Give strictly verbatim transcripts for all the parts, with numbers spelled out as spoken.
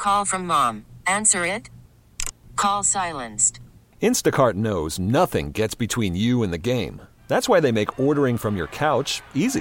Call from mom. Answer it. Call silenced. Instacart knows nothing gets between you and the game. That's why they make ordering from your couch easy.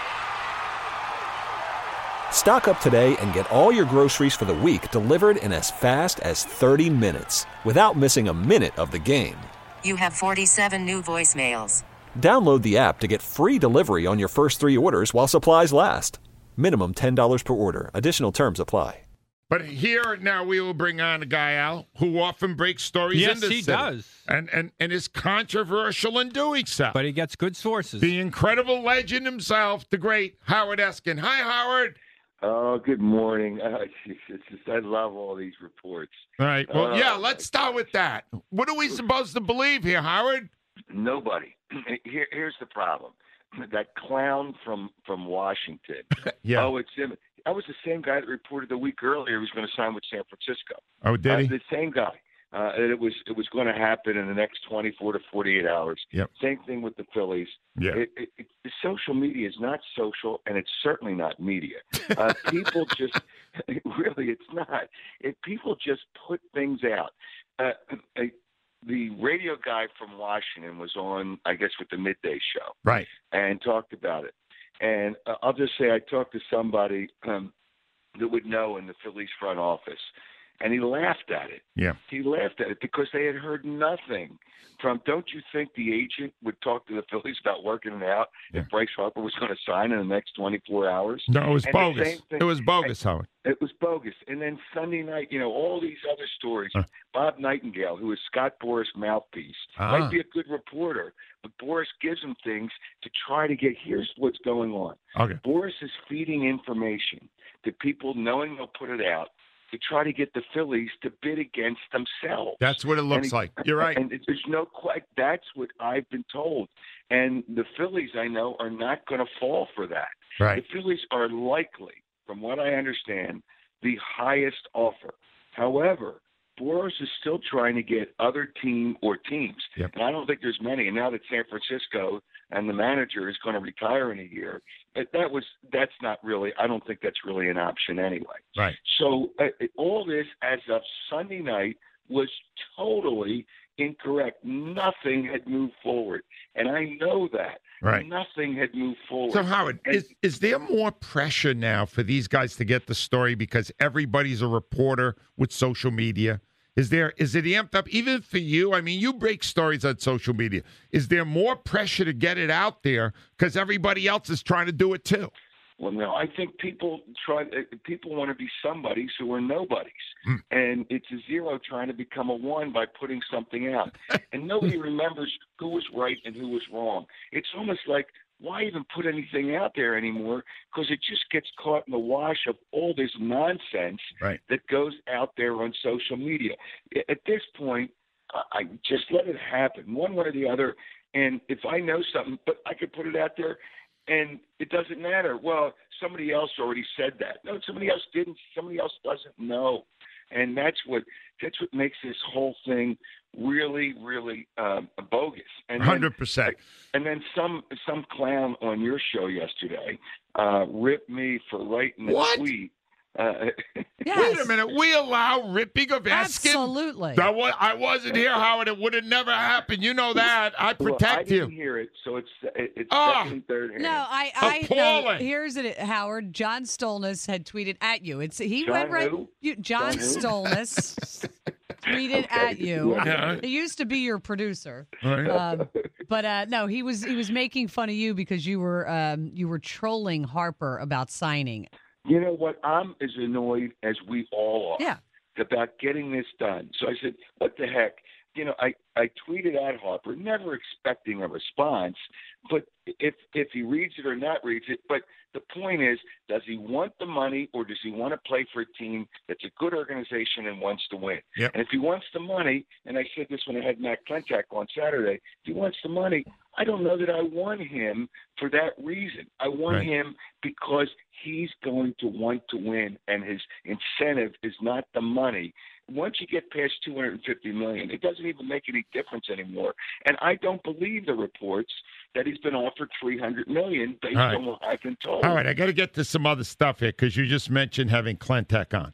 Stock up today and get all your groceries for the week delivered in as fast as thirty minutes without missing a minute of the game. You have forty-seven new voicemails. Download the app to get free delivery on your first three orders while supplies last. Minimum ten dollars per order. Additional terms apply. But here now we will bring on a guy, Al, who often breaks stories yes, into he city. does. And, and, and is controversial in doing so. But he gets good sources. The incredible legend himself, the great Howard Eskin. Hi, Howard. Oh, good morning. Uh, it's just, I love all these reports. All right. Well, uh, yeah, let's start with that. What are we supposed to believe here, Howard? Nobody. Here, here's the problem. That clown from, from Washington. yeah. Oh, it's him. That was the same guy that reported a week earlier he was going to sign with San Francisco. Oh, did he? Uh, the same guy. Uh, and it was it was going to happen in the next twenty-four to forty-eight hours. Yep. Same thing with the Phillies. Yeah. It, it, it, the social media is not social, and it's certainly not media. Uh, people just really, it's not. It, people just put things out. Uh, uh, the radio guy from Washington was on, I guess, with the midday show, right, and talked about it. And uh, I'll just say I talked to somebody um, that would know in the Phillies front office, and he laughed at it. Yeah. He laughed at it because they had heard nothing from – don't you think the agent would talk to the Phillies about working it out yeah. if Bryce Harper was going to sign in the next twenty-four hours? No, it was and bogus. It was bogus, Howard. It was bogus. And then Sunday night, you know, all these other stories. Huh. Bob Nightingale, who is Scott Boras' mouthpiece, Ah. might be a good reporter, but Boras gives him things to try to get – here's what's going on. Okay. Boras is feeding information to people knowing they'll put it out to try to get the Phillies to bid against themselves. That's what it looks he, like. You're right. And there's no quite. That's what I've been told. And the Phillies, I know, are not going to fall for that. Right. The Phillies are likely, from what I understand, the highest offer. However, Boras is still trying to get other team or teams. Yep. And I don't think there's many. And now that San Francisco and the manager is going to retire in a year, but that was that's not really. I don't think that's really an option anyway. Right. So uh, all this as of Sunday night was totally incorrect. Nothing had moved forward, and I know that. Right. Nothing had moved forward. So, Howard, And- is, is there more pressure now for these guys to get the story because everybody's a reporter with social media? Is there is it amped up even for you? I mean, you break stories on social media. Is there more pressure to get it out there because everybody else is trying to do it too? Well, no, I think people try. People want to be somebodies who are nobodies, Mm. and it's a zero trying to become a one by putting something out, and nobody remembers who was right and who was wrong. It's almost like, why even put anything out there anymore? Because it just gets caught in the wash of all this nonsense Right. that goes out there on social media. At this point, I just let it happen, one way or the other. And if I know something, but I could put it out there, and it doesn't matter. Well, somebody else already said that. No, somebody else didn't. Somebody else doesn't know, and that's what that's what makes this whole thing really, really um, bogus. And then- Hundred percent. And then some some clown on your show yesterday uh, ripped me for writing a What? tweet. Uh, Yes. Wait a minute. We allow ripping of Eskin? Absolutely. That was, I wasn't here, Howard. It would have never happened. You know that. I well, I protect didn't you. hear it, so it's it, it's Ah. second and third hand. No, I, I Appalling. no, here's it, Howard. John Stolness had tweeted at you. It's he John went right. who? You, John John who? Stolness tweeted Okay. at you. Yeah. He used to be your producer, All right. um, but uh, no, he was he was making fun of you because you were um, you were trolling Harper about signing. You know what? I'm as annoyed as we all are Yeah. about getting this done. So I said, what the heck? You know, I, I tweeted at Harper, never expecting a response, but if if he reads it or not reads it, but the point is, does he want the money or does he want to play for a team that's a good organization and wants to win? Yep. And if he wants the money, and I said this when I had Matt Klentak on Saturday, if he wants the money, I don't know that I want him for that reason. I want Right. him because he's going to want to win, and his incentive is not the money. Once you get past two hundred fifty million dollars, it doesn't even make any difference anymore. And I don't believe the reports that he's been offered three hundred million dollars based All right. on what I've been told. All right, I got to get to some other stuff here because you just mentioned having Klentak on.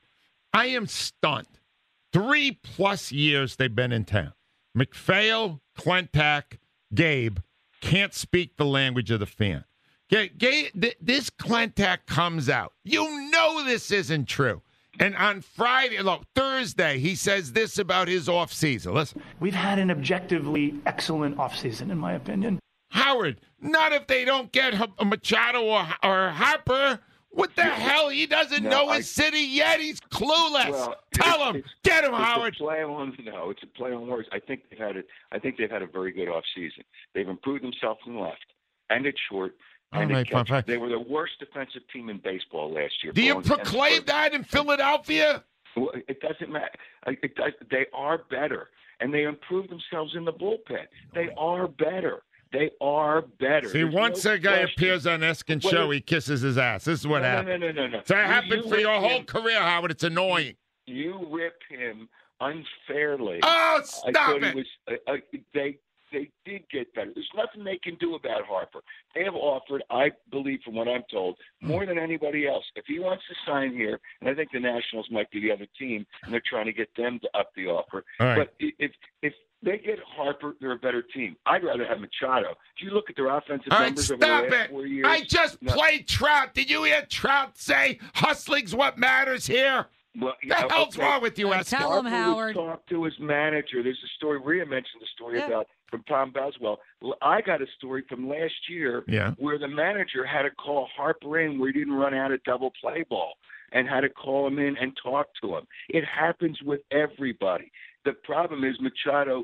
I am stunned. Three plus years they've been in town. McPhail, Klentak, Gabe can't speak the language of the fan. Gabe, th- this Klentak comes out. You know this isn't true. And on Friday, look, Thursday, he says this about his offseason. Listen. We've had an objectively excellent offseason, in my opinion. Howard, not if they don't get Machado or, or Harper. What the hell? He doesn't no, know I, his city yet. He's clueless. Well, Tell him. Get him, it's Howard. A play on, no, it's a play on words. I think they've had it. I think they've had a very good offseason. They've improved themselves in left and at short. And right, at catch. fine, fine. They were the worst defensive team in baseball last year. Do you proclaim that in Philadelphia? Well, it doesn't matter. It does, they are better, and they improved themselves in the bullpen. They are better. They are better. See, There's once no a guy question. appears on Eskin's Well, show, he kisses his ass. This is what no, happened. No, no, no, no, no. So it You- happened you for your rip whole him- career, Howard. It's annoying. You rip him unfairly. Oh, I stop thought it. It was, uh, uh, they they did get better. There's nothing they can do about Harper. They have offered, I believe, from what I'm told, more than anybody else. If he wants to sign here, and I think the Nationals might be the other team, and they're trying to get them to up the offer. All right. But i- if if they get Harper, they're a better team. I'd rather have Machado. If you look at their offensive All right, numbers over the stop last it. four years, I just no. played Trout. Did you hear Trout say hustling's what matters here? Well, The yeah, hell's okay. wrong with you, Uh, Eskin? tell him, Harper Howard. was talked to his manager. There's a story. Rhea mentioned the story Yeah. about from Tom Boswell. Well, I got a story from last year Yeah. where the manager had to call Harper in where he didn't run out of double play ball and had to call him in and talk to him. It happens with everybody. The problem is Machado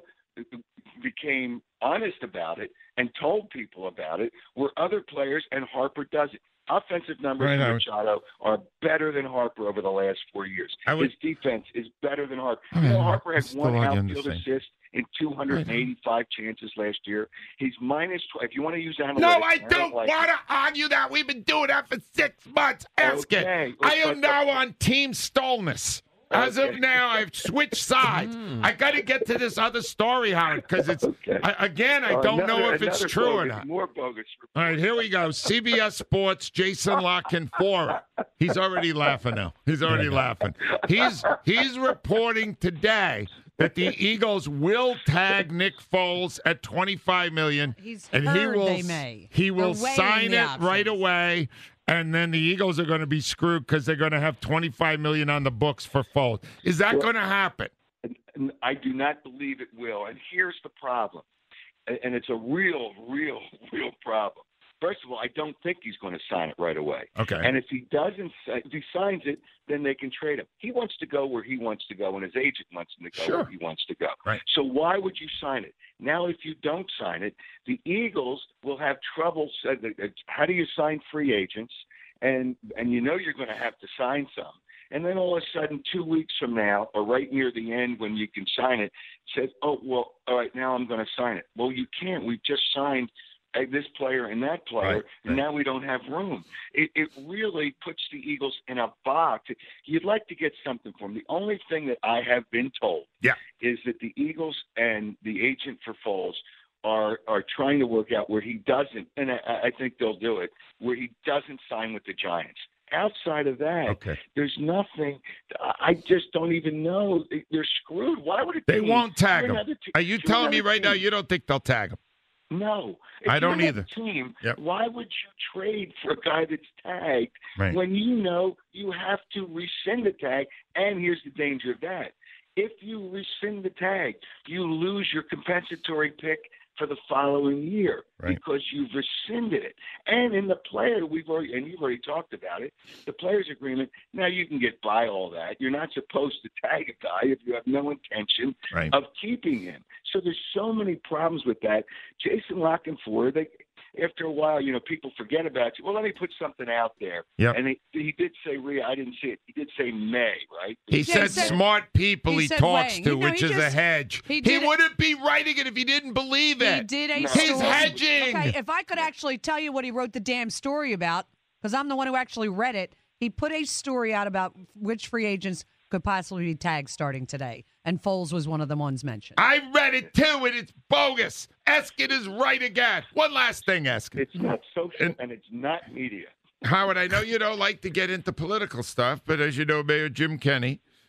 became honest about it and told people about it, where other players and Harper doesn't. Offensive numbers Right for on. Machado are better than Harper over the last four years. I would- His defense is better than Harper. Oh, You know, yeah, Harper had still one I outfield understand. assist in two hundred eighty-five chances last year. He's minus twelve. If you want to use analytics, No, I don't like want it. to argue that. We've been doing that for six months. Ask it. Okay. I am But- now on Team Stolness. As of Okay. now, I've switched sides. I got to get to this other story, Howard, because it's Okay. I, again. I Oh, don't another- know if it's another true or bogus, not. More bogus. All right, here we go. C B S Sports, Jason Locken for it. He's already laughing now. He's already laughing. He's he's reporting today that the Eagles will tag Nick Foles at twenty-five million dollars, He's and he heard will they may. he will They're weighing sign the it right options. away. And then the Eagles are going to be screwed because they're going to have twenty-five million dollars on the books for Foles. Is that going to happen? And I do not believe it will. And here's the problem. And and it's a real, real, real problem. First of all, I don't think he's going to sign it right away. Okay. And if he doesn't, if he signs it, then they can trade him. He wants to go where he wants to go, and his agent wants him to go Sure. where he wants to go. Right. So why would you sign it? Now, if you don't sign it, the Eagles will have trouble. How do you sign free agents? And and you know you're going to have to sign some. And then all of a sudden, two weeks from now, or right near the end when you can sign it, says, oh, well, all right, now I'm going to sign it. Well, you can't. We've just signed uh, this player and that player, Right, and right. now we don't have room. It, it really puts the Eagles in a box. You'd like to get something for them. The only thing that I have been told Yeah. is that the Eagles and the agent for Foles are are trying to work out where he doesn't, and I, I think they'll do it, where he doesn't sign with the Giants. Outside of that, Okay. there's nothing. I just don't even know. They're screwed. Why would it? They be? won't tag You're him. another te- Are you you're telling me another right now team. you don't think they'll tag him? No, if I don't you're either. another Team. Yep. Why would you trade for a guy that's tagged Right. when you know you have to rescind the tag? And here's the danger of that: if you rescind the tag, you lose your compensatory pick for the following year Right. because you've rescinded it. And in the player, we've already, and you've already talked about it, the players' agreement, now you can get by all that. You're not supposed to tag a guy if you have no intention Right. of keeping him. So there's so many problems with that. Jason Lockenford, they, after a while, you know, people forget about you. Well, let me put something out there. Yep. And he, he did say, Rhea, I didn't see it. He did say May, right? He Yeah, said he said- smart people he he, said talks weighing. to, You know, which he is a just- hedge. he He, did it- wouldn't be writing it if he didn't believe He it. did a No. story. He's hedging. Okay, if I could actually tell you what he wrote the damn story about, because I'm the one who actually read it, he put a story out about which free agents could possibly be tagged starting today, and Foles was one of the ones mentioned. I read it too, and it's bogus. Eskin is right again. One last thing, Eskin. It's not social And- and it's not media. Howard, I know you don't like to get into political stuff, but as you know, Mayor Jim Kenney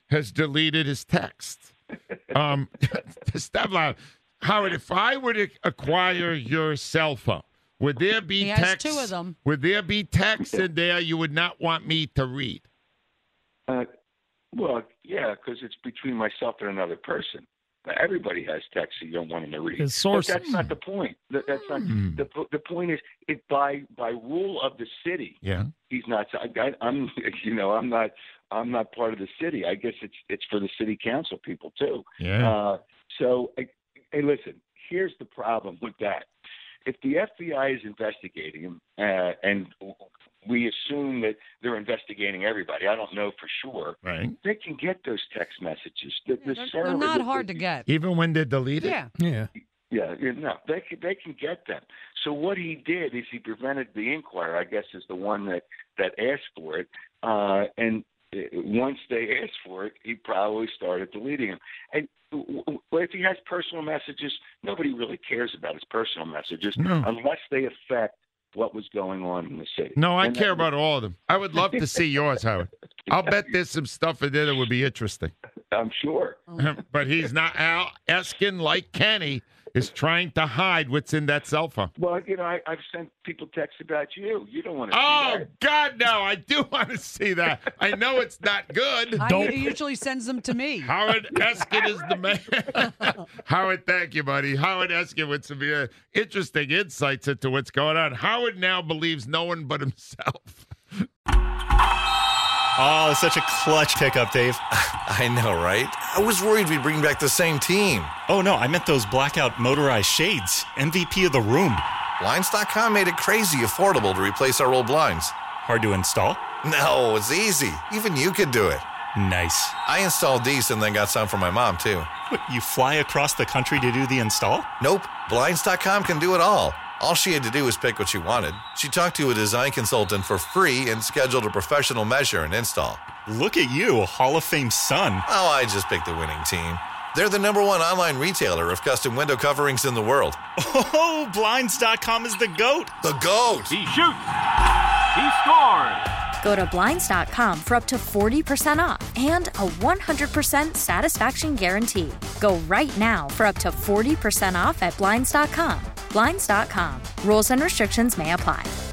has deleted his text. Um, stop laughing. Howard, if I were to acquire your cell phone, would there be He has text? two of them. Would there be text in there you would not want me to read? Uh, well, yeah, because it's between myself and another person. Everybody has text that you don't want him to read. His sources. But that's not the point. That, that's not Hmm. the the point. Is it by by rule of the city? Yeah. He's not. I, I'm you know I'm not I'm not part of the city. I guess it's it's for the city council people too. Yeah. Uh, so hey, listen. Here's the problem with that. If the F B I is investigating him, uh, and we assume that they're investigating everybody, I don't know for sure. Right. They can get those text messages. The, Yeah, the they're, server, they're not the- hard the- to get. Even when they're deleted? Yeah. Yeah. Yeah, you know, they can they can get them. So what he did is he prevented the Inquirer, I guess, is the one that that asked for it, uh, and uh, once they asked for it, he probably started deleting them. And w- w- if he has personal messages, nobody really cares about his personal messages No. unless they affect what was going on in the city. No, I And care that- about all of them. I would love to see yours, Howard. I'll bet there's some stuff in there that would be interesting. I'm sure. But he's not. Al Eskin, like Kenny, is trying to hide what's in that cell phone. Well, you know, I, I've sent people texts about you. You don't want to see Oh, that. God, no. I do want to see that. I know it's not good. I, he usually sends them to me. Howard Eskin is the man. Howard, thank you, buddy. Howard Eskin with some uh, interesting insights into what's going on. Howard now believes no one but himself. Oh, such a clutch pickup, Dave. I know, right? I was worried we'd bring back the same team. Oh, no, I meant those blackout motorized shades. M V P of the room. Blinds dot com made it crazy affordable to replace our old blinds. Hard to install? No, it's easy. Even you could do it. Nice. I installed these and then got some for my mom, too. What, you fly across the country to do the install? Nope. Blinds dot com can do it all. All she had to do was pick what she wanted. She talked to a design consultant for free and scheduled a professional measure and install. Look at you, a Hall of Fame son. Oh, I just picked the winning team. They're the number one online retailer of custom window coverings in the world. Oh, Blinds dot com is the GOAT. The GOAT! He shoots. He scores. Go to Blinds dot com for up to forty percent off and a one hundred percent satisfaction guarantee. Go right now for up to forty percent off at Blinds dot com. Blinds dot com. Rules and restrictions may apply.